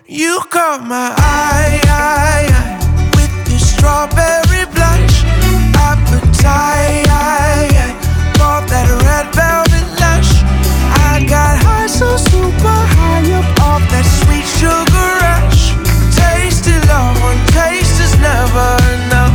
You caught my eye with your strawberry blush appetite. Bought that red velvet lush. I got high, so super high up off that sweet sugar rush. Tasty love, one taste is never enough.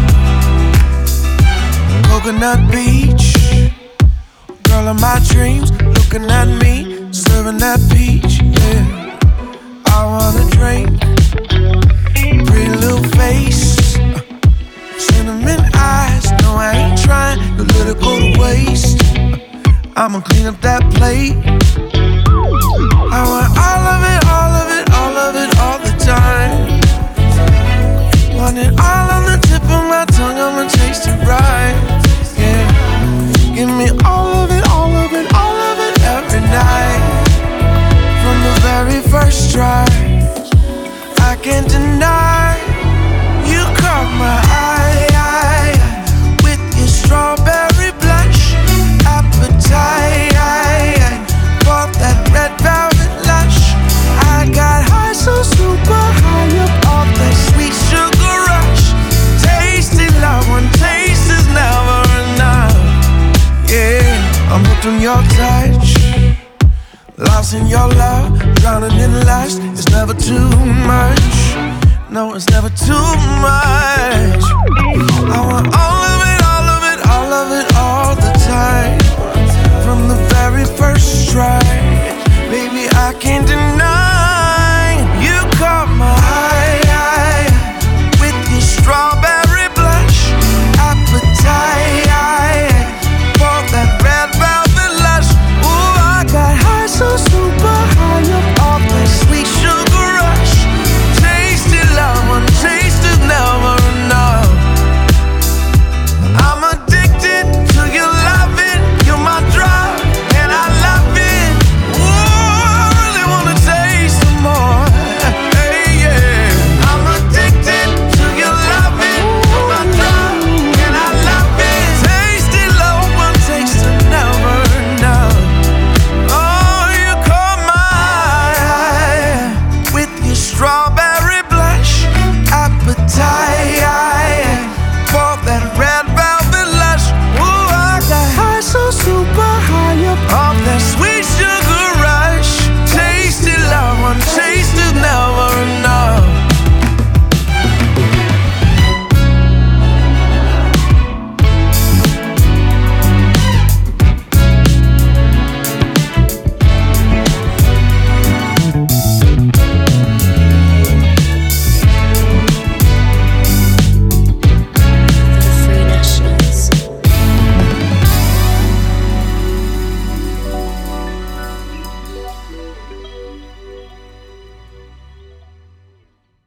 Coconut beach, girl of my dreams, looking at me, serving that peach, yeah. I wanna drink, pretty little face, cinnamon eyes. No, I ain't trying to let it go to waste. I'ma clean up that plate. I want all of it, all of it, all of it, all the time. Want it all on the tip of my tongue, I'ma taste it right, yeah. Give me all of it, all of it, all of it every night. From the very first try, I can't deny. You caught my eye with your strawberry blush appetite. Bought that red velvet lush. I got high, so super high up off that sweet sugar rush. Tasty love, one taste is never enough. Yeah, I'm hooked on your touch, lost in your love, drowning in lust. It's never too much. No, it's never too much. I want all of it, all of it, all of it, all the time. From the very first try, baby, I can't deny.